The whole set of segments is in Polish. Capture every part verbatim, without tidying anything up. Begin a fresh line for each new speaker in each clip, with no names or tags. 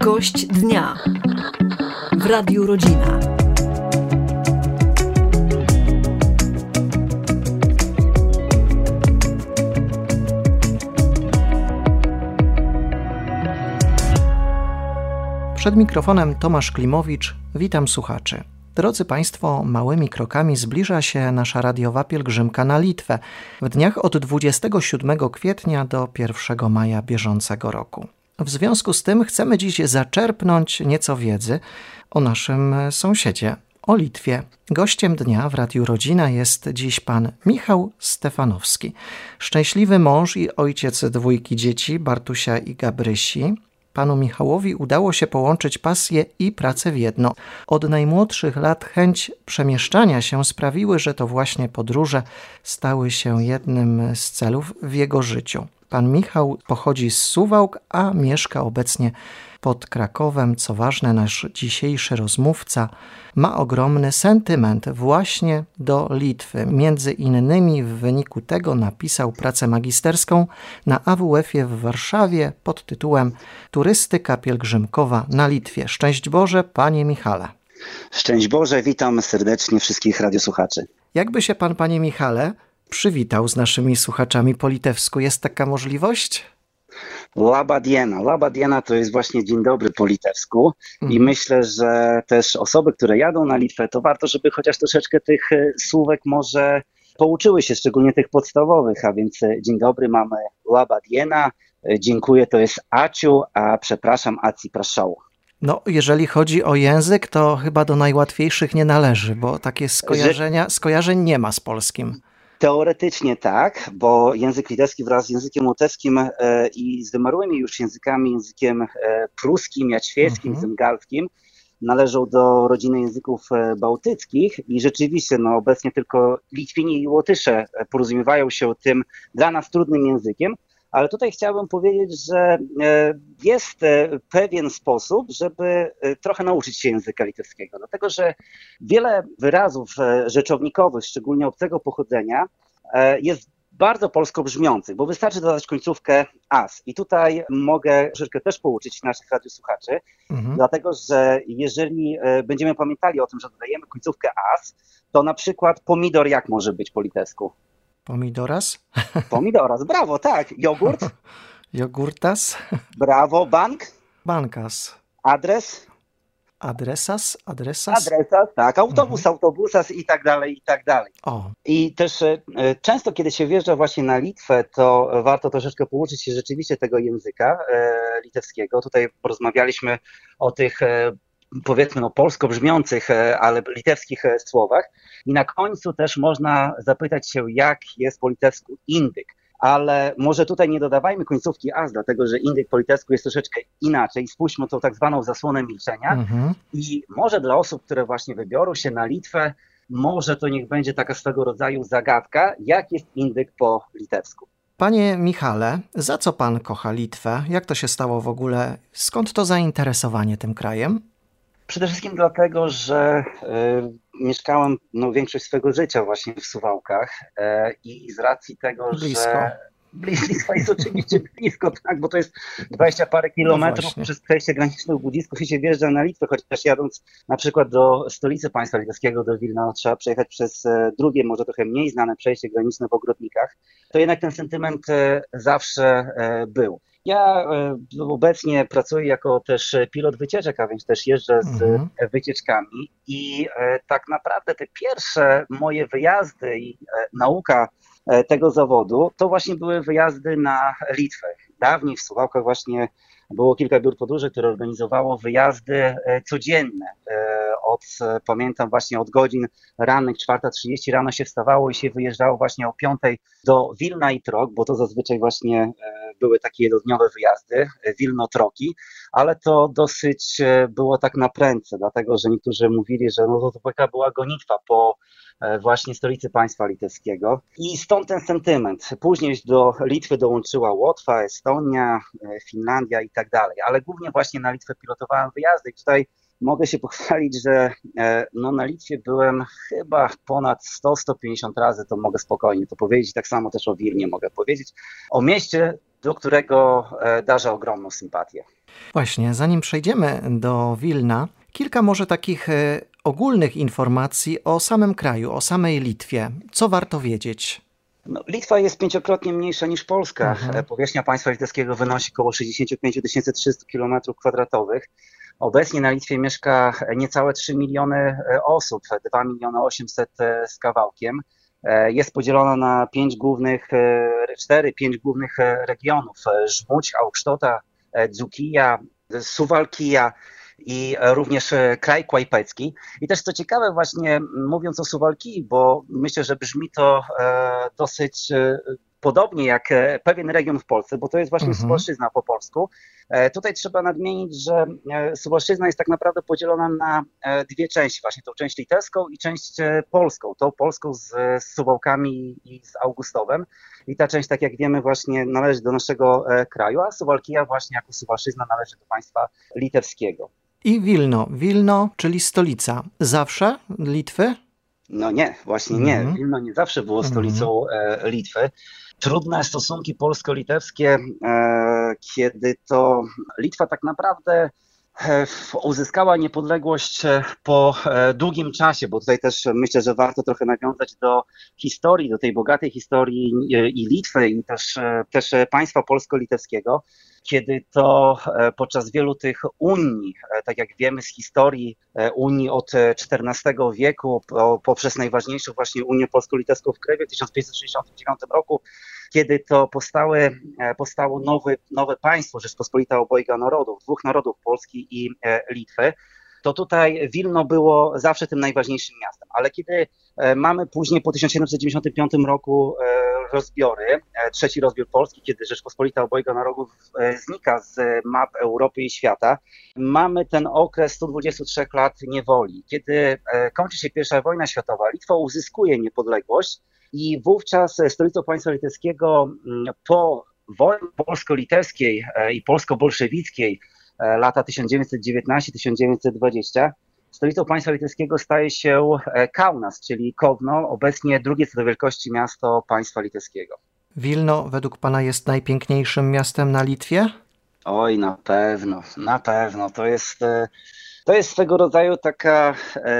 Gość dnia w Radiu Rodzina.
Przed mikrofonem Tomasz Klimowicz, witam słuchaczy. Drodzy Państwo, małymi krokami zbliża się nasza radiowa pielgrzymka na Litwę w dniach od dwudziestego siódmego kwietnia do pierwszego maja bieżącego roku. W związku z tym chcemy dziś zaczerpnąć nieco wiedzy o naszym sąsiedzie, o Litwie. Gościem dnia w Radiu Rodzina jest dziś pan Michał Stefanowski, szczęśliwy mąż i ojciec dwójki dzieci, Bartusia i Gabrysi. Panu Michałowi udało się połączyć pasję i pracę w jedno. Od najmłodszych lat chęć przemieszczania się sprawiły, że to właśnie podróże stały się jednym z celów w jego życiu. Pan Michał pochodzi z Suwałk, a mieszka obecnie pod Krakowem. Co ważne, nasz dzisiejszy rozmówca ma ogromny sentyment właśnie do Litwy. Między innymi w wyniku tego napisał pracę magisterską na A W F-ie w Warszawie pod tytułem Turystyka pielgrzymkowa na Litwie. Szczęść Boże, panie Michale.
Szczęść Boże, witam serdecznie wszystkich radiosłuchaczy.
Jakby się pan, panie Michale, przywitał z naszymi słuchaczami po litewsku? Jest taka możliwość?
Laba diena. Laba diena to jest właśnie dzień dobry po litewsku i mm. myślę, że też osoby, które jadą na Litwę, to warto, żeby chociaż troszeczkę tych słówek może pouczyły się, szczególnie tych podstawowych, a więc dzień dobry mamy laba diena, dziękuję to jest aciu, a przepraszam aci praszał.
No, jeżeli chodzi o język, to chyba do najłatwiejszych nie należy, bo takie skojarzenia, skojarzeń nie ma z polskim.
Teoretycznie tak, bo język litewski wraz z językiem łotewskim e, i z wymarłymi już językami, językiem e, pruskim, jaćwieckim, mhm. zemgalskim należą do rodziny języków e, bałtyckich i rzeczywiście no, obecnie tylko Litwini i Łotysze porozumiewają się tym dla nas trudnym językiem, ale tutaj chciałbym powiedzieć, że e, jest e, pewien sposób, żeby e, trochę nauczyć się języka litewskiego, dlatego że wiele wyrazów e, rzeczownikowych, szczególnie obcego pochodzenia, e, jest bardzo polsko brzmiących, bo wystarczy dodać końcówkę as. I tutaj mogę troszeczkę też pouczyć naszych radiosłuchaczy, mhm. dlatego że jeżeli e, będziemy pamiętali o tym, że dodajemy końcówkę as, to na przykład pomidor jak może być po litewsku?
Pomidoras?
Pomidoras, brawo, tak. Jogurt?
Jogurtas?
Brawo. Bank?
Bankas.
Adres?
Adresas? Adresas?
Adresas, tak. Autobus, mhm. autobusas i tak dalej, i tak dalej.
O.
I też e, często, kiedy się wjeżdża właśnie na Litwę, to warto troszeczkę pouczyć się rzeczywiście tego języka e, litewskiego. Tutaj porozmawialiśmy o tych e, powiedzmy no polsko brzmiących, ale litewskich słowach. I na końcu też można zapytać się, jak jest po litewsku indyk. Ale może tutaj nie dodawajmy końcówki as, dlatego że indyk po litewsku jest troszeczkę inaczej. Spójrzmy tą tak zwaną zasłonę milczenia. Mhm. I może dla osób, które właśnie wybiorą się na Litwę, może to niech będzie taka swego rodzaju zagadka, jak jest indyk po litewsku.
Panie Michale, za co pan kocha Litwę? Jak to się stało w ogóle? Skąd to zainteresowanie tym krajem?
Przede wszystkim dlatego, że y, mieszkałem no, większość swojego życia właśnie w Suwałkach y, i z racji tego,
blisko.
że Litwa jest oczywiście blisko, tak, bo to jest dwadzieścia parę kilometrów no przez przejście graniczne w Budzisku i się wjeżdża na Litwę, chociaż jadąc na przykład do stolicy państwa litewskiego, do Wilna, trzeba przejechać przez drugie, może trochę mniej znane przejście graniczne w Ogrodnikach, to jednak ten sentyment zawsze był. Ja obecnie pracuję jako też pilot wycieczek, a więc też jeżdżę z mhm. wycieczkami i tak naprawdę te pierwsze moje wyjazdy i nauka tego zawodu to właśnie były wyjazdy na Litwę. Dawniej w Suwałkach właśnie było kilka biur podróży, które organizowało wyjazdy codzienne. Od, pamiętam właśnie od godzin rannych, czwarta trzydzieści rano się wstawało i się wyjeżdżało właśnie o piątej do Wilna i Trok, bo to zazwyczaj właśnie były takie jednodniowe wyjazdy, Wilno-Troki, ale to dosyć było tak na prędce, dlatego że niektórzy mówili, że no to taka była gonitwa po właśnie stolicy państwa litewskiego i stąd ten sentyment. Później do Litwy dołączyła Łotwa, Estonia, Finlandia i tak dalej, ale głównie właśnie na Litwę pilotowałem wyjazdy i tutaj mogę się pochwalić, że no, na Litwie byłem chyba ponad sto do stu pięćdziesięciu razy, to mogę spokojnie to powiedzieć, tak samo też o Wilnie mogę powiedzieć, o mieście, do którego darzę ogromną sympatię.
Właśnie, zanim przejdziemy do Wilna, kilka może takich ogólnych informacji o samym kraju, o samej Litwie. Co warto wiedzieć?
No, Litwa jest pięciokrotnie mniejsza niż Polska.
Mhm.
Powierzchnia państwa litewskiego wynosi około sześćdziesiąt pięć tysięcy trzysta kilometrów kwadratowych. Obecnie na Litwie mieszka niecałe trzy miliony osób, dwa miliony osiemset z kawałkiem. Jest podzielona na pięć głównych, cztery, pięć głównych regionów. Żmudź, Aukštota, Dzukija, Suwałkija i również kraj kłajpecki. I też co ciekawe właśnie mówiąc o Suwałkii, bo myślę, że brzmi to dosyć podobnie jak pewien region w Polsce, bo to jest właśnie mhm. Suwałszyzna po polsku. Tutaj trzeba nadmienić, że Suwałszyzna jest tak naprawdę podzielona na dwie części, właśnie tą część litewską i część polską. Tą polską z, z Suwałkami i z Augustowem. I ta część, tak jak wiemy, właśnie należy do naszego kraju, a Suwałkija właśnie jako Suwałszyzna należy do państwa litewskiego.
I Wilno. Wilno, czyli stolica. Zawsze Litwy?
No nie, właśnie nie. Mm. Wilno nie zawsze było stolicą mm. Litwy. Trudne stosunki polsko-litewskie, kiedy to Litwa tak naprawdę uzyskała niepodległość po długim czasie, bo tutaj też myślę, że warto trochę nawiązać do historii, do tej bogatej historii i Litwy, i też, też państwa polsko-litewskiego, kiedy to podczas wielu tych unii, tak jak wiemy z historii Unii od czternastego wieku, poprzez najważniejszą właśnie Unię polsko-litewską w Krywie w tysiąc pięćset sześćdziesiątym dziewiątym roku, kiedy to powstały, powstało nowe, nowe państwo, Rzeczpospolita obojga narodów, dwóch narodów, Polski i Litwy, to tutaj Wilno było zawsze tym najważniejszym miastem. Ale kiedy mamy później po tysiąc siedemset dziewięćdziesiątym piątym roku rozbiory, trzeci rozbiór Polski, kiedy Rzeczpospolita obojga narodów znika z map Europy i świata, mamy ten okres stu dwudziestu trzech lat niewoli. Kiedy kończy się pierwsza wojna światowa, Litwa uzyskuje niepodległość i wówczas stolicą państwa litewskiego po wojnie polsko-litewskiej i polsko-bolszewickiej lata tysiąc dziewięćset dziewiętnasty do tysiąc dziewięćset dwudziestego, stolicą państwa litewskiego staje się Kaunas, czyli Kowno, obecnie drugie co do wielkości miasto państwa litewskiego.
Wilno według pana jest najpiękniejszym miastem na Litwie?
Oj, na pewno, na pewno. To jest, to jest swego rodzaju taka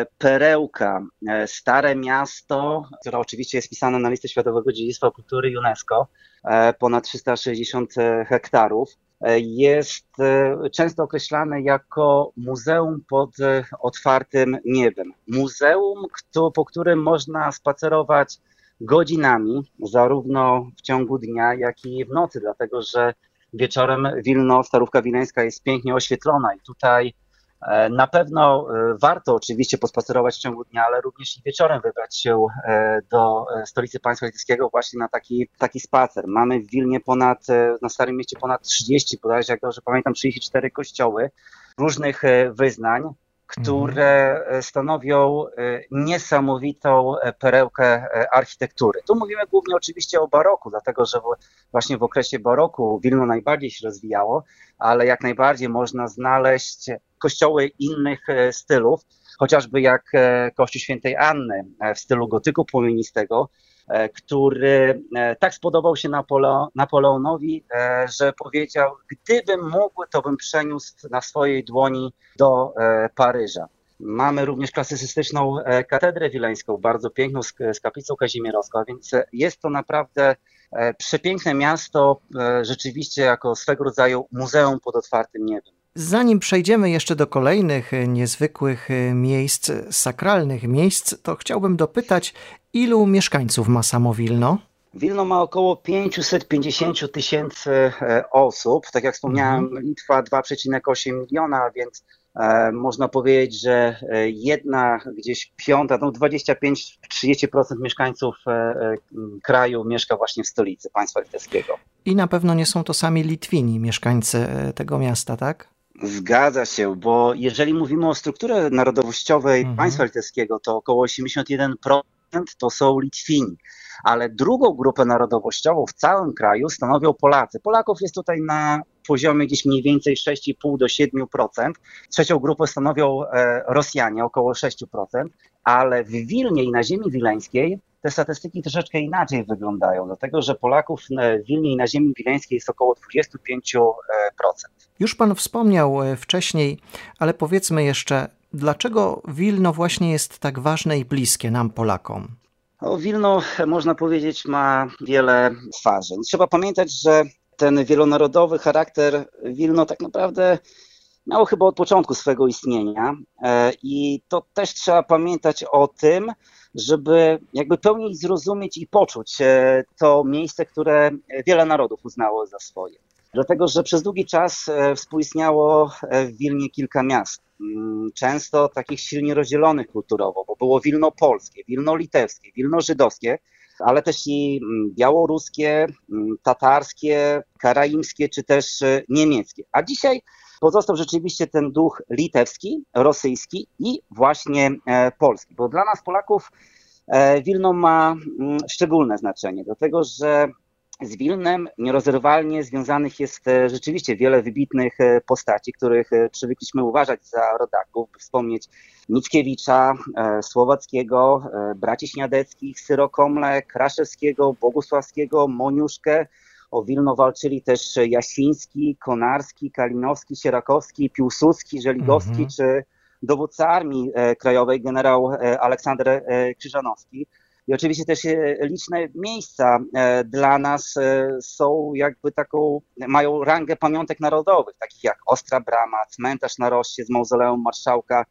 perełka. Stare miasto, które oczywiście jest wpisane na listę Światowego Dziedzictwa Kultury UNESCO, ponad trzysta sześćdziesiąt hektarów. Jest często określane jako muzeum pod otwartym niebem. Muzeum, po którym można spacerować godzinami, zarówno w ciągu dnia, jak i w nocy, dlatego że wieczorem Wilno, Starówka Wileńska jest pięknie oświetlona i tutaj na pewno warto oczywiście pospacerować w ciągu dnia, ale również i wieczorem wybrać się do stolicy państwa litewskiego właśnie na taki, taki spacer. Mamy w Wilnie ponad, na Starym Mieście ponad trzydzieści, bodajże jak dobrze pamiętam, trzydzieści cztery kościoły różnych wyznań, które stanowią niesamowitą perełkę architektury. Tu mówimy głównie oczywiście o baroku, dlatego że właśnie w okresie baroku Wilno najbardziej się rozwijało, ale jak najbardziej można znaleźć kościoły innych stylów, chociażby jak kościół świętej Anny w stylu gotyku płomienistego, który tak spodobał się Napole- Napoleonowi, że powiedział, gdybym mógł, to bym przeniósł na swojej dłoni do Paryża. Mamy również klasycystyczną katedrę wileńską, bardzo piękną z, z kaplicą kazimierowską, a więc jest to naprawdę przepiękne miasto, rzeczywiście jako swego rodzaju muzeum pod otwartym niebem.
Zanim przejdziemy jeszcze do kolejnych niezwykłych miejsc, sakralnych miejsc, to chciałbym dopytać, ilu mieszkańców ma samo Wilno?
Wilno ma około pięćset pięćdziesiąt tysięcy osób. Tak jak wspomniałem, mhm. Litwa dwa przecinek osiem miliona, więc e, można powiedzieć, że jedna gdzieś piąta, no dwadzieścia pięć do trzydziestu procent mieszkańców e, e, kraju mieszka właśnie w stolicy państwa litewskiego.
I na pewno nie są to sami Litwini, mieszkańcy tego miasta, tak?
Zgadza się, bo jeżeli mówimy o strukturze narodowościowej mhm. państwa litewskiego, to około osiemdziesiąt jeden procent to są Litwini, ale drugą grupę narodowościową w całym kraju stanowią Polacy. Polaków jest tutaj na poziomie gdzieś mniej więcej sześć i pół do siedmiu procent. Trzecią grupę stanowią Rosjanie, około sześć procent, ale w Wilnie i na ziemi wileńskiej te statystyki troszeczkę inaczej wyglądają, dlatego że Polaków w Wilnie i na ziemi wileńskiej jest około dwadzieścia pięć procent.
Już pan wspomniał wcześniej, ale powiedzmy jeszcze, dlaczego Wilno właśnie jest tak ważne i bliskie nam, Polakom?
O, Wilno, można powiedzieć, ma wiele twarzy. Trzeba pamiętać, że ten wielonarodowy charakter Wilno tak naprawdę miało chyba od początku swego istnienia i to też trzeba pamiętać o tym, żeby jakby pełniej zrozumieć i poczuć to miejsce, które wiele narodów uznało za swoje. Dlatego, że przez długi czas współistniało w Wilnie kilka miast, często takich silnie rozdzielonych kulturowo, bo było Wilno polskie, Wilno litewskie, Wilno żydowskie, ale też i białoruskie, tatarskie, karaimskie czy też niemieckie. A dzisiaj pozostał rzeczywiście ten duch litewski, rosyjski i właśnie polski, bo dla nas Polaków Wilno ma szczególne znaczenie, dlatego że z Wilnem nierozerwalnie związanych jest rzeczywiście wiele wybitnych postaci, których przywykliśmy uważać za rodaków, by wspomnieć Mickiewicza, Słowackiego, braci Śniadeckich, Syrokomle, Kraszewskiego, Bogusławskiego, Moniuszkę. O Wilno walczyli też Jasiński, Konarski, Kalinowski, Sierakowski, Piłsudski, Żeligowski, mm-hmm. czy dowódca Armii Krajowej generał Aleksander Krzyżanowski. I oczywiście też liczne miejsca dla nas są jakby taką, mają rangę pamiątek narodowych, takich jak Ostra Brama, cmentarz na Roście z mauzoleum marszałka,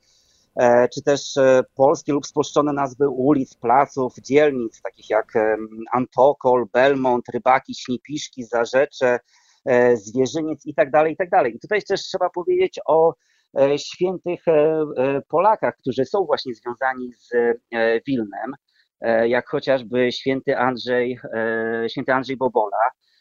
czy też polskie lub spolszczone nazwy ulic, placów, dzielnic, takich jak Antokol, Belmont, Rybaki, Śnipiszki, Zarzecze, Zwierzyniec i tak dalej, i tak dalej. I tutaj też trzeba powiedzieć o świętych Polakach, którzy są właśnie związani z Wilnem, jak chociażby święty Andrzej, święty Andrzej Bobola,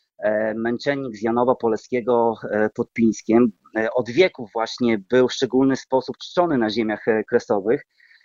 męczennik z Janowa Poleskiego pod Pińskiem. Od wieków właśnie był w szczególny sposób czczony na ziemiach kresowych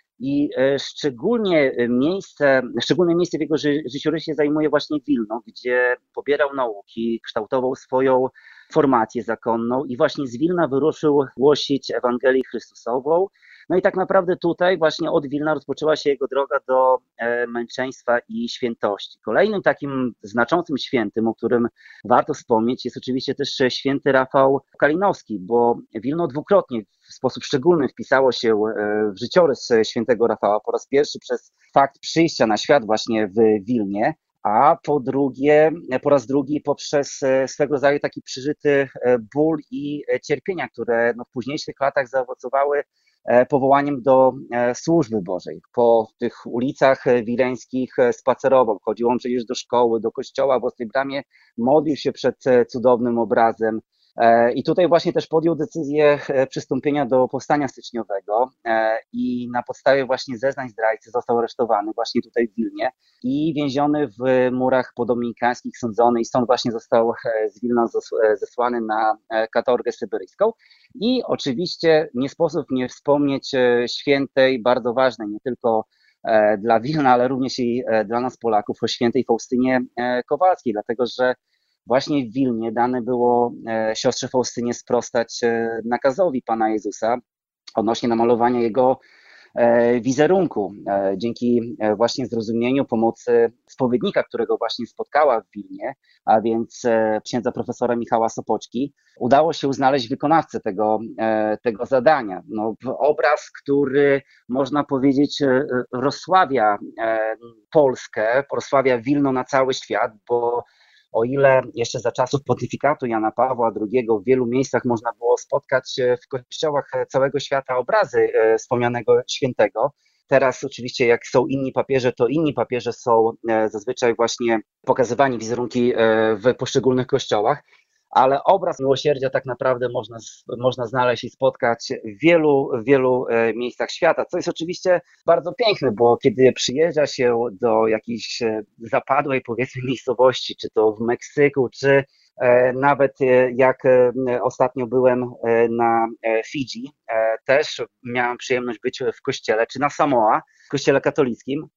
i szczególnie miejsce, szczególne miejsce w jego ży- życiorysie zajmuje właśnie Wilno, gdzie pobierał nauki, kształtował swoją formację zakonną i właśnie z Wilna wyruszył głosić Ewangelię Chrystusową. No i tak naprawdę tutaj właśnie od Wilna rozpoczęła się jego droga do męczeństwa i świętości. Kolejnym takim znaczącym świętym, o którym warto wspomnieć, jest oczywiście też święty Rafał Kalinowski, bo Wilno dwukrotnie w sposób szczególny wpisało się w życiorys świętego Rafała. Po raz pierwszy przez fakt przyjścia na świat właśnie w Wilnie, a po drugie, po raz drugi poprzez swego rodzaju taki przeżyty ból i cierpienia, które no w późniejszych latach zaowocowały powołaniem do służby Bożej. Po tych ulicach wileńskich spacerował, chodził on przecież do szkoły, do kościoła w Ostrej Bramie, modlił się przed cudownym obrazem. I tutaj właśnie też podjął decyzję przystąpienia do powstania styczniowego i na podstawie właśnie zeznań zdrajcy został aresztowany właśnie tutaj w Wilnie i więziony w murach podominikańskich, sądzony i stąd właśnie został z Wilna zesłany na katorgę syberyjską. I oczywiście nie sposób nie wspomnieć świętej, bardzo ważnej nie tylko dla Wilna, ale również i dla nas Polaków, o świętej Faustynie Kowalskiej, dlatego że właśnie w Wilnie dane było siostrze Faustynie sprostać nakazowi Pana Jezusa odnośnie namalowania jego wizerunku. Dzięki właśnie zrozumieniu pomocy spowiednika, którego właśnie spotkała w Wilnie, a więc księdza profesora Michała Sopoćki, udało się znaleźć wykonawcę tego, tego zadania. No, obraz, który można powiedzieć rozsławia Polskę, rozsławia Wilno na cały świat, bo o ile jeszcze za czasów pontyfikatu Jana Pawła drugiego w wielu miejscach można było spotkać w kościołach całego świata obrazy wspomnianego świętego, teraz oczywiście jak są inni papieże, to inni papieże są zazwyczaj właśnie pokazywani wizerunki w poszczególnych kościołach, ale obraz miłosierdzia tak naprawdę można, można znaleźć i spotkać w wielu, wielu miejscach świata, co jest oczywiście bardzo piękne, bo kiedy przyjeżdża się do jakiejś zapadłej, powiedzmy, miejscowości, czy to w Meksyku, czy nawet jak ostatnio byłem na Fidżi, też miałem przyjemność być w kościele, czy na Samoa, w kościele katolickim,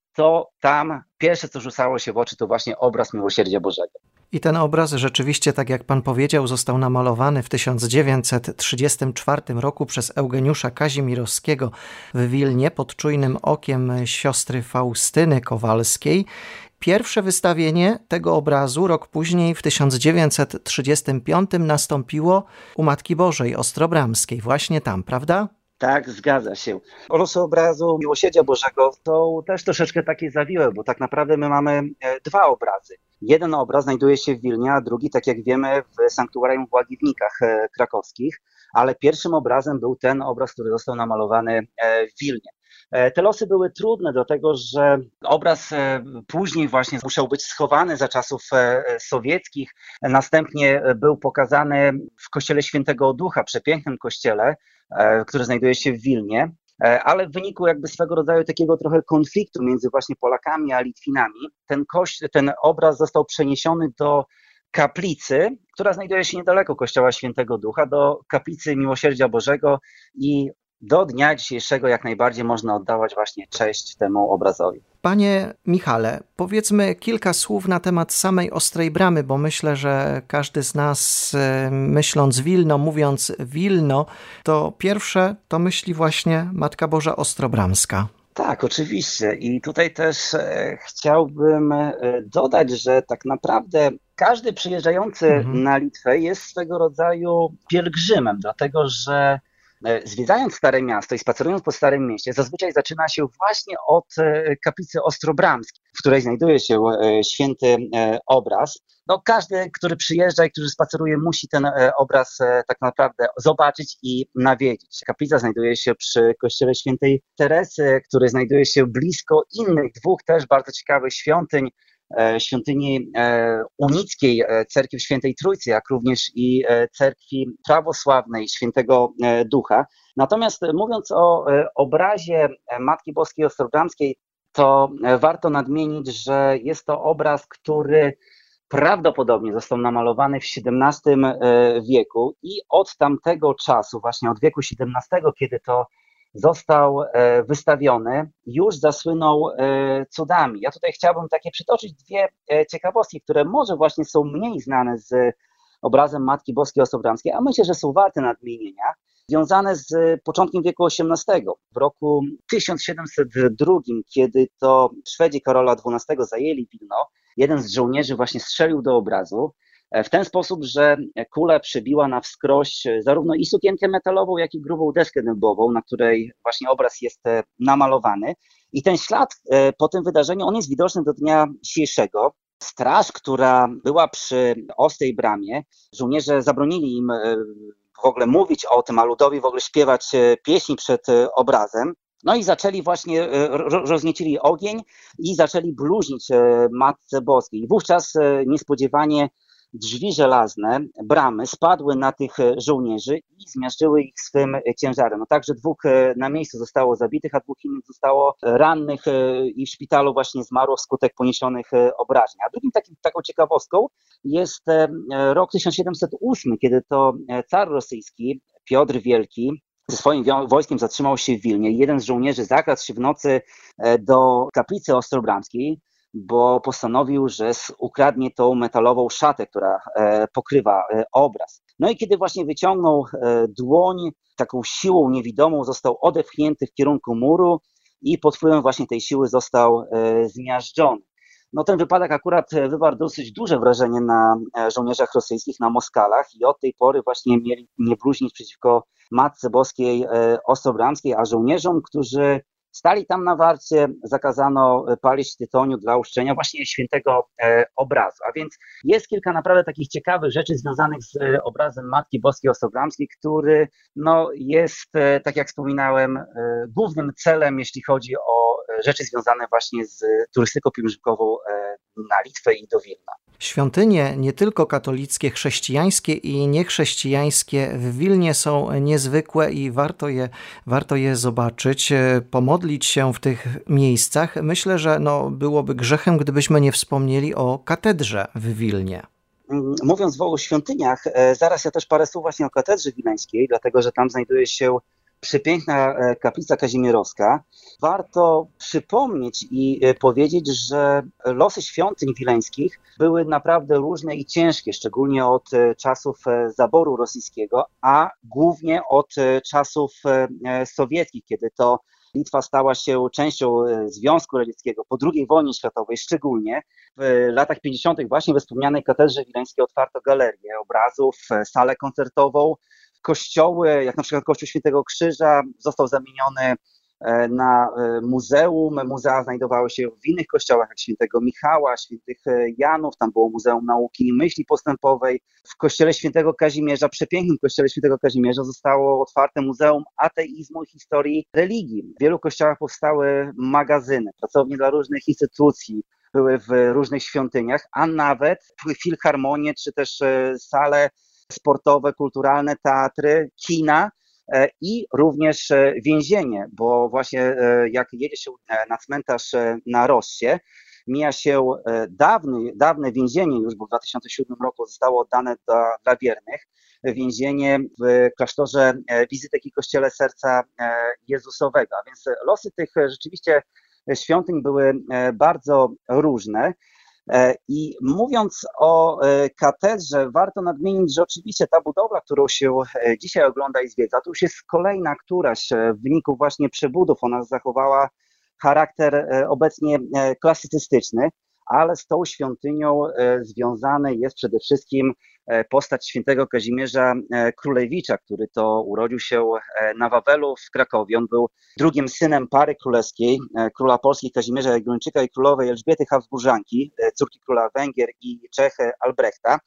to tam pierwsze, co rzucało się w oczy, to właśnie obraz Miłosierdzia Bożego.
I ten obraz rzeczywiście, tak jak pan powiedział, został namalowany w tysiąc dziewięćset trzydziestym czwartym roku przez Eugeniusza Kazimierowskiego w Wilnie pod czujnym okiem siostry Faustyny Kowalskiej. Pierwsze wystawienie tego obrazu rok później, w tysiąc dziewięćset trzydziestym piątym, nastąpiło u Matki Bożej Ostrobramskiej, właśnie tam, prawda?
Tak, zgadza się. Losy obrazu Miłosierdzia Bożego są też troszeczkę takie zawiłe, bo tak naprawdę my mamy dwa obrazy. Jeden obraz znajduje się w Wilnie, a drugi, tak jak wiemy, w sanktuarium w Łagiewnikach krakowskich, ale pierwszym obrazem był ten obraz, który został namalowany w Wilnie. Te losy były trudne, dlatego że obraz później właśnie musiał być schowany za czasów sowieckich, następnie był pokazany w kościele Świętego Ducha, przepięknym kościele, który znajduje się w Wilnie, ale w wyniku jakby swego rodzaju takiego trochę konfliktu między właśnie Polakami a Litwinami, ten, kości- ten obraz został przeniesiony do kaplicy, która znajduje się niedaleko kościoła Świętego Ducha, do kaplicy Miłosierdzia Bożego i do dnia dzisiejszego jak najbardziej można oddawać właśnie cześć temu obrazowi.
Panie Michale, powiedzmy kilka słów na temat samej Ostrej Bramy, bo myślę, że każdy z nas, myśląc Wilno, mówiąc Wilno, to pierwsze to myśli właśnie Matka Boża Ostrobramska.
Tak, oczywiście. I tutaj też e, chciałbym e, dodać, że tak naprawdę każdy przyjeżdżający mhm. na Litwę jest swego rodzaju pielgrzymem, dlatego że zwiedzając Stare Miasto i spacerując po Starym Mieście, zazwyczaj zaczyna się właśnie od kaplicy Ostrobramskiej, w której znajduje się święty obraz. No, każdy, który przyjeżdża i który spaceruje, musi ten obraz tak naprawdę zobaczyć i nawiedzić. Kaplica znajduje się przy kościele świętej Teresy, który znajduje się blisko innych dwóch też bardzo ciekawych świątyń, świątyni unickiej Cerkwi Świętej Trójcy, jak również i Cerkwi Prawosławnej Świętego Ducha. Natomiast mówiąc o obrazie Matki Boskiej Ostrobramskiej, to warto nadmienić, że jest to obraz, który prawdopodobnie został namalowany w siedemnastym wieku i od tamtego czasu, właśnie od wieku siedemnastego, kiedy to został wystawiony, już zasłynął cudami. Ja tutaj chciałbym takie przytoczyć dwie ciekawostki, które może właśnie są mniej znane z obrazem Matki Boskiej Ostrobramskiej, a myślę, że są warte nadmienienia, związane z początkiem wieku osiemnastego. W roku tysiąc siedemset drugim, kiedy to Szwedzi Karola dwunastego zajęli Wilno, jeden z żołnierzy właśnie strzelił do obrazu, w ten sposób, że kula przebiła na wskroś zarówno i sukienkę metalową, jak i grubą deskę dębową, na której właśnie obraz jest namalowany. I ten ślad po tym wydarzeniu, on jest widoczny do dnia dzisiejszego. Straż, która była przy Ostrej Bramie, żołnierze zabronili im w ogóle mówić o tym, a ludowi w ogóle śpiewać pieśni przed obrazem. No i zaczęli właśnie, rozniecili ogień i zaczęli bluźnić Matce Boskiej. I wówczas niespodziewanie drzwi żelazne, bramy spadły na tych żołnierzy i zmiażdżyły ich swym ciężarem. No także dwóch na miejscu zostało zabitych, a dwóch innych zostało rannych i w szpitalu właśnie zmarło wskutek poniesionych obrażeń. A drugim takim, taką ciekawostką jest rok tysiąc siedemset ósmy, kiedy to car rosyjski Piotr Wielki ze swoim wojskiem zatrzymał się w Wilnie i jeden z żołnierzy zakradł się w nocy do kaplicy ostrobramskiej, bo postanowił, że ukradnie tą metalową szatę, która pokrywa obraz. No i kiedy właśnie wyciągnął dłoń, taką siłą niewidomą został odepchnięty w kierunku muru i pod wpływem właśnie tej siły został zmiażdżony. No ten wypadek akurat wywarł dosyć duże wrażenie na żołnierzach rosyjskich, na Moskalach i od tej pory właśnie mieli nie bluźnić przeciwko Matce Boskiej Ostrobramskiej, a żołnierzom, którzy stali tam na warcie, zakazano palić tytoniu dla uczczenia właśnie świętego obrazu. A więc jest kilka naprawdę takich ciekawych rzeczy związanych z obrazem Matki Boskiej Ostrobramskiej, który no, jest, tak jak wspominałem, głównym celem, jeśli chodzi o rzeczy związane właśnie z turystyką pielgrzymkową na Litwę i do Wilna.
Świątynie nie tylko katolickie, chrześcijańskie i niechrześcijańskie w Wilnie są niezwykłe i warto je, warto je zobaczyć, pomodlić się w tych miejscach. Myślę, że no, byłoby grzechem, gdybyśmy nie wspomnieli o katedrze w Wilnie.
Mówiąc o świątyniach, zaraz ja też parę słów właśnie o katedrze wileńskiej, dlatego że tam znajduje się przepiękna kaplica kazimierowska. Warto przypomnieć i powiedzieć, że losy świątyń wileńskich były naprawdę różne i ciężkie, szczególnie od czasów zaboru rosyjskiego, a głównie od czasów sowieckich, kiedy to Litwa stała się częścią Związku Radzieckiego po drugiej wojnie światowej, szczególnie w latach pięćdziesiątych właśnie we wspomnianej katedrze wileńskiej otwarto galerię obrazów, salę koncertową, kościoły, jak na przykład Kościół Świętego Krzyża został zamieniony na muzeum. Muzea znajdowały się w innych kościołach, jak Świętego Michała, Świętych Janów, tam było Muzeum Nauki i Myśli Postępowej. W Kościele Świętego Kazimierza, przepięknym Kościele Świętego Kazimierza zostało otwarte Muzeum Ateizmu i Historii Religii. W wielu kościołach powstały magazyny, pracownie dla różnych instytucji, były w różnych świątyniach, a nawet filharmonie, czy też sale sportowe, kulturalne, teatry, kina i również więzienie, bo właśnie jak jedzie się na cmentarz na Rossie, mija się dawny, dawne więzienie już, bo w dwa tysiące siódmym roku zostało oddane dla, dla wiernych, więzienie w klasztorze Wizytek i Kościele Serca Jezusowego, a więc losy tych rzeczywiście świątyń były bardzo różne. I mówiąc o katedrze, warto nadmienić, że oczywiście ta budowla, którą się dzisiaj ogląda i zwiedza, to już jest kolejna któraś w wyniku właśnie przebudów. Ona zachowała charakter obecnie klasycystyczny, ale z tą świątynią związany jest przede wszystkim postać świętego Kazimierza Królewicza, który to urodził się na Wawelu w Krakowie. On był drugim synem pary królewskiej, króla Polski Kazimierza Jagiellończyka i królowej Elżbiety Habsburżanki, córki króla Węgier i Czech Albrechta.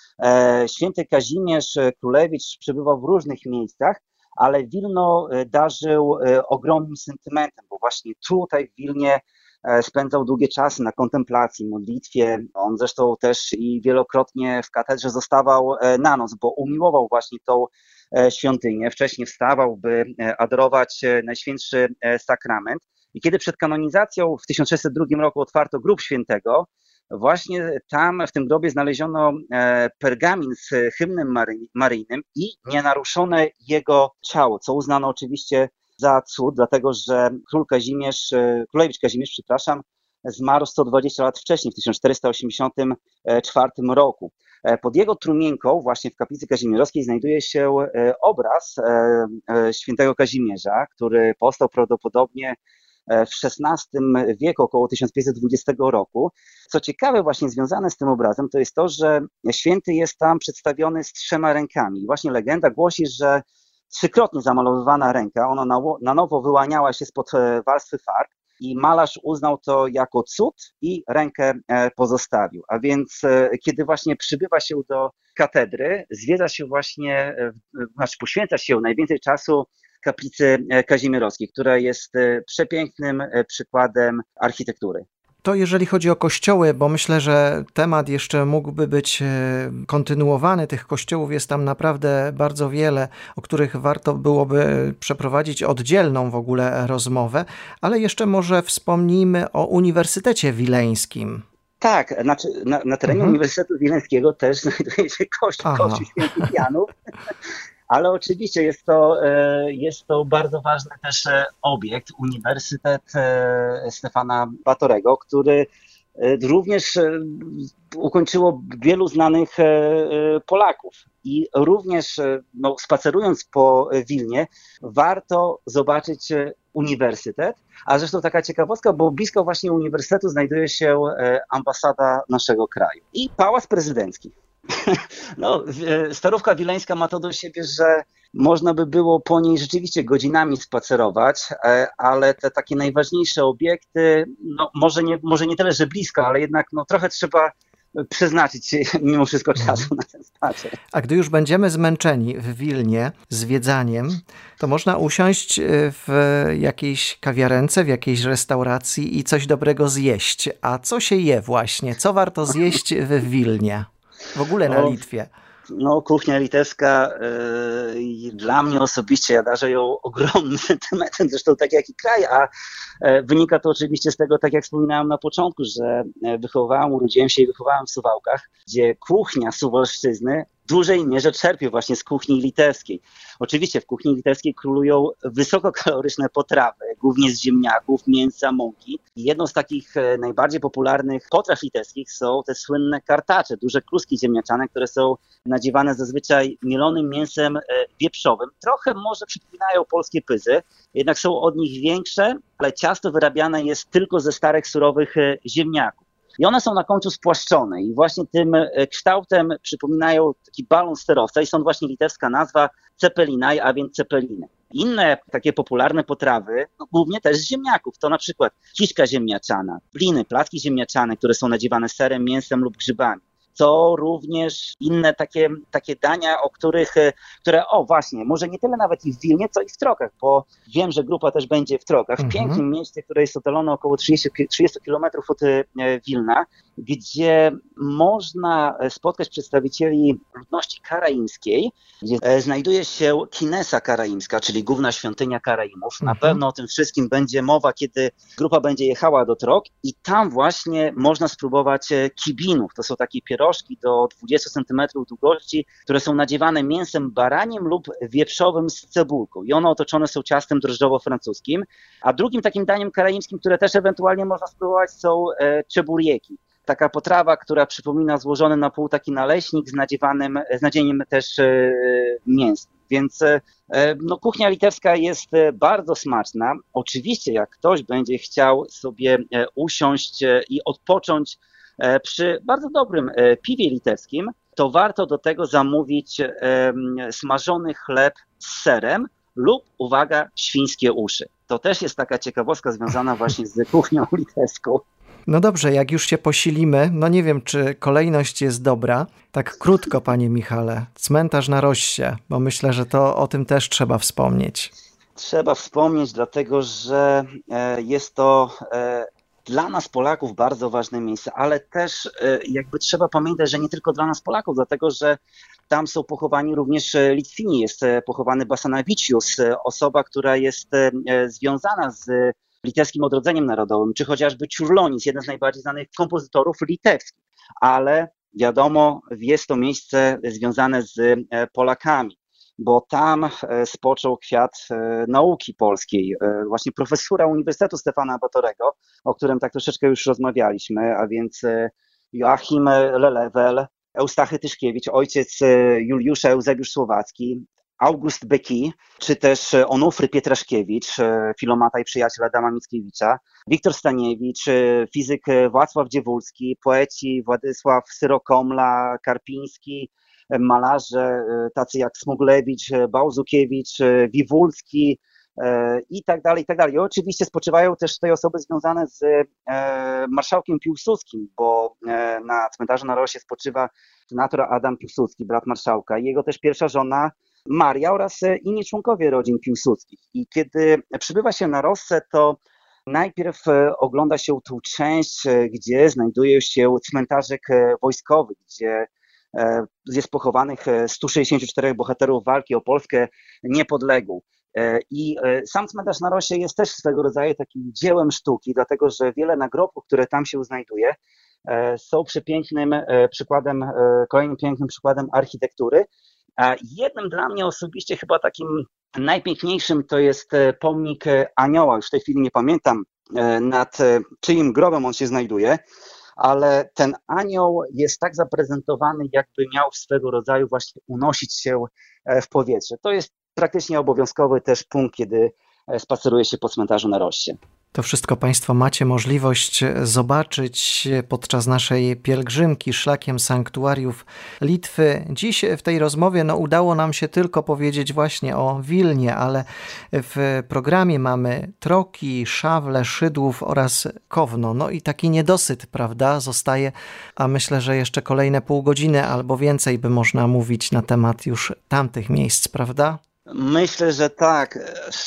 Święty Kazimierz Królewicz przebywał w różnych miejscach, ale Wilno darzył ogromnym sentymentem, bo właśnie tutaj w Wilnie spędzał długie czasy na kontemplacji, modlitwie. On zresztą też i wielokrotnie w katedrze zostawał na noc, bo umiłował właśnie tą świątynię. Wcześniej wstawał, by adorować Najświętszy Sakrament. I kiedy przed kanonizacją w tysiąc sześćset drugim roku otwarto grób świętego, właśnie tam w tym grobie znaleziono pergamin z hymnem maryjnym i nienaruszone jego ciało, co uznano oczywiście za cud, dlatego że król Kazimierz, królewicz Kazimierz, przepraszam, zmarł sto dwadzieścia lat wcześniej, w tysiąc czterysta osiemdziesiątym czwartym roku. Pod jego trumienką, właśnie w kaplicy kazimierowskiej, znajduje się obraz świętego Kazimierza, który powstał prawdopodobnie w szesnastym wieku, około tysiąc pięćset dwudziestego roku. Co ciekawe, właśnie związane z tym obrazem, to jest to, że święty jest tam przedstawiony z trzema rękami. I właśnie legenda głosi, że trzykrotnie zamalowywana ręka, ona na, na nowo wyłaniała się spod warstwy farb i malarz uznał to jako cud i rękę pozostawił. A więc kiedy właśnie przybywa się do katedry, zwiedza się właśnie, znaczy poświęca się najwięcej czasu kaplicy kazimierowskiej, która jest przepięknym przykładem architektury.
To jeżeli chodzi o kościoły, bo myślę, że temat jeszcze mógłby być kontynuowany. Tych kościołów jest tam naprawdę bardzo wiele, o których warto byłoby przeprowadzić oddzielną w ogóle rozmowę, ale jeszcze może wspomnijmy o Uniwersytecie Wileńskim.
Tak, znaczy na, na terenie mhm. Uniwersytetu Wileńskiego też znajduje się kościół, kościół Świętych Janów. Ale oczywiście jest to, jest to bardzo ważny też obiekt, Uniwersytet Stefana Batorego, który również ukończyło wielu znanych Polaków. I również no, spacerując po Wilnie warto zobaczyć uniwersytet, a zresztą taka ciekawostka, bo blisko właśnie uniwersytetu znajduje się ambasada naszego kraju i pałac prezydencki. No, Starówka Wileńska ma to do siebie, że można by było po niej rzeczywiście godzinami spacerować, ale te takie najważniejsze obiekty, no może nie, może nie tyle, że blisko, ale jednak no, trochę trzeba przeznaczyć mimo wszystko czasu na ten spacer.
A gdy już będziemy zmęczeni w Wilnie zwiedzaniem, to można usiąść w jakiejś kawiarence, w jakiejś restauracji i coś dobrego zjeść. A co się je właśnie? Co warto zjeść w Wilnie? W ogóle na Litwie.
No, kuchnia litewska yy, dla mnie osobiście, ja darzę ją ogromnym sentymentem, zresztą tak jak i kraj, a yy, wynika to oczywiście z tego, tak jak wspominałem na początku, że wychowałem, urodziłem się i wychowałem w Suwałkach, gdzie kuchnia Suwalszczyzny dużej mierze czerpie właśnie z kuchni litewskiej. Oczywiście w kuchni litewskiej królują wysokokaloryczne potrawy, głównie z ziemniaków, mięsa, mąki. I jedną z takich najbardziej popularnych potraw litewskich są te słynne kartacze, duże kluski ziemniaczane, które są nadziewane zazwyczaj mielonym mięsem wieprzowym. Trochę może przypominają polskie pyzy, jednak są od nich większe, ale ciasto wyrabiane jest tylko ze starych, surowych ziemniaków. I one są na końcu spłaszczone i właśnie tym kształtem przypominają taki balon sterowca i stąd właśnie litewska nazwa cepelinaj, a więc cepeliny. Inne takie popularne potrawy, no głównie też z ziemniaków, to na przykład kiszka ziemniaczana, bliny, placki ziemniaczane, które są nadziewane serem, mięsem lub grzybami. To również inne takie, takie dania, o których, które, o właśnie, może nie tyle nawet i w Wilnie, co i w Trokach, bo wiem, że grupa też będzie w Trokach, w mhm. pięknym mieście, które jest oddalone około trzydzieści, trzydzieści kilometrów od Wilna, gdzie można spotkać przedstawicieli ludności karaimskiej, gdzie znajduje się Kinesa Karaimska, czyli główna świątynia Karaimów. Mhm. Na pewno o tym wszystkim będzie mowa, kiedy grupa będzie jechała do Trok i tam właśnie można spróbować kibinów. To są takie pierożki do dwudziestu centymetrów długości, które są nadziewane mięsem baranim lub wieprzowym z cebulką i one otoczone są ciastem drożdżowo-francuskim. A drugim takim daniem karaimskim, które też ewentualnie można spróbować, są czeburieki. Taka potrawa, która przypomina złożony na pół taki naleśnik z nadziewanym, z nadzieniem też e, mięsem. Więc e, no, kuchnia litewska jest bardzo smaczna. Oczywiście jak ktoś będzie chciał sobie e, usiąść e, i odpocząć e, przy bardzo dobrym e, piwie litewskim, to warto do tego zamówić e, smażony chleb z serem lub, uwaga, świńskie uszy. To też jest taka ciekawostka związana właśnie z kuchnią litewską.
No dobrze, jak już się posilimy, no nie wiem, czy kolejność jest dobra. Tak krótko, panie Michale, cmentarz na Rossie, bo myślę, że to o tym też trzeba wspomnieć.
Trzeba wspomnieć, dlatego że jest to dla nas Polaków bardzo ważne miejsce, ale też jakby trzeba pamiętać, że nie tylko dla nas Polaków, dlatego że tam są pochowani również Litwini. Jest pochowany Basanawicius, osoba, która jest związana z litewskim odrodzeniem narodowym, czy chociażby Čiurlionis, jeden z najbardziej znanych kompozytorów litewskich, ale wiadomo, jest to miejsce związane z Polakami, bo tam spoczął kwiat nauki polskiej, właśnie profesura Uniwersytetu Stefana Batorego, o którym tak troszeczkę już rozmawialiśmy, a więc Joachim Lelewel, Eustachy Tyszkiewicz, ojciec Juliusza Eusebiusz Słowacki, August Beki, czy też Onufry Pietraszkiewicz, filomata i przyjaciel Adama Mickiewicza, Wiktor Staniewicz, fizyk Wacław Dziewulski, poeci Władysław Syrokomla, Karpiński, malarze tacy jak Smuglewicz, Bałzukiewicz, Wiwulski i tak dalej, i tak dalej. I oczywiście spoczywają też te osoby związane z marszałkiem Piłsudskim, bo na cmentarzu na Rossie spoczywa senator Adam Piłsudski, brat marszałka, i jego też pierwsza żona Maria oraz inni członkowie rodzin Piłsudskich. I kiedy przybywa się na Rossę, to najpierw ogląda się tą część, gdzie znajduje się cmentarzek wojskowy, gdzie jest pochowanych stu sześćdziesięciu czterech bohaterów walki o Polskę niepodległą. I sam cmentarz na Rossie jest też swego rodzaju takim dziełem sztuki, dlatego że wiele nagrobków, które tam się znajduje, są przepięknym przykładem, kolejnym pięknym przykładem architektury. A jednym dla mnie osobiście chyba takim najpiękniejszym to jest pomnik anioła. Już w tej chwili nie pamiętam, nad czyim grobem on się znajduje, ale ten anioł jest tak zaprezentowany, jakby miał swego rodzaju właśnie unosić się w powietrze. To jest praktycznie obowiązkowy też punkt, kiedy spaceruje się po cmentarzu na Rossie.
To wszystko Państwo macie możliwość zobaczyć podczas naszej pielgrzymki szlakiem sanktuariów Litwy. Dziś w tej rozmowie no, udało nam się tylko powiedzieć właśnie o Wilnie, ale w programie mamy Troki, Szawle, Szydłów oraz Kowno. No i taki niedosyt, prawda, zostaje, a myślę, że jeszcze kolejne pół godziny albo więcej by można mówić na temat już tamtych miejsc, prawda?
Myślę, że tak.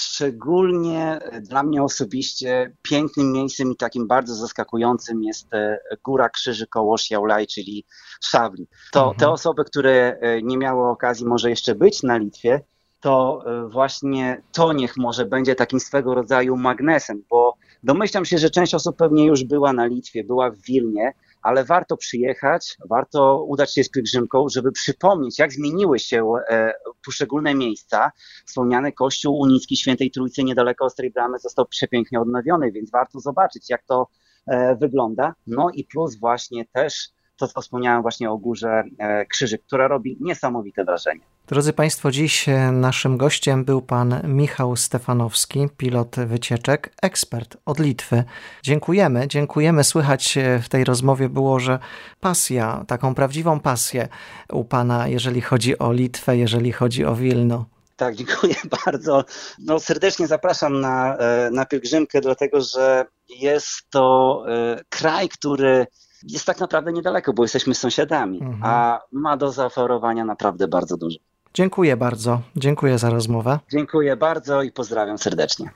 Szczególnie dla mnie osobiście pięknym miejscem i takim bardzo zaskakującym jest Góra Krzyży koło Šiauliai, czyli Szawli. To mhm. te osoby, które nie miały okazji może jeszcze być na Litwie, to właśnie to niech może będzie takim swego rodzaju magnesem, bo domyślam się, że część osób pewnie już była na Litwie, była w Wilnie, ale warto przyjechać, warto udać się z pielgrzymką, żeby przypomnieć, jak zmieniły się e, poszczególne miejsca. Wspomniany kościół unicki Świętej Trójcy niedaleko Ostrej Bramy został przepięknie odnowiony, więc warto zobaczyć, jak to e, wygląda. No i plus właśnie też to, co wspomniałem właśnie o Górze e, Krzyży, która robi niesamowite wrażenie.
Drodzy Państwo, dziś naszym gościem był pan Michał Stefanowski, pilot wycieczek, ekspert od Litwy. Dziękujemy, dziękujemy. Słychać w tej rozmowie było, że pasja, taką prawdziwą pasję u pana, jeżeli chodzi o Litwę, jeżeli chodzi o Wilno.
Tak, dziękuję bardzo. No, serdecznie zapraszam na, na pielgrzymkę, dlatego że jest to kraj, który jest tak naprawdę niedaleko, bo jesteśmy sąsiadami, mhm. a ma do zaoferowania naprawdę bardzo dużo.
Dziękuję bardzo. Dziękuję za rozmowę.
Dziękuję bardzo i pozdrawiam serdecznie.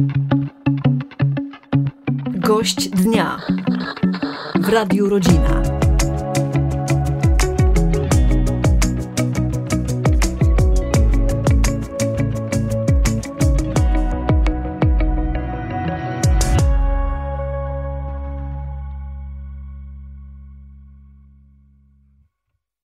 Gość dnia w Radiu Rodzina.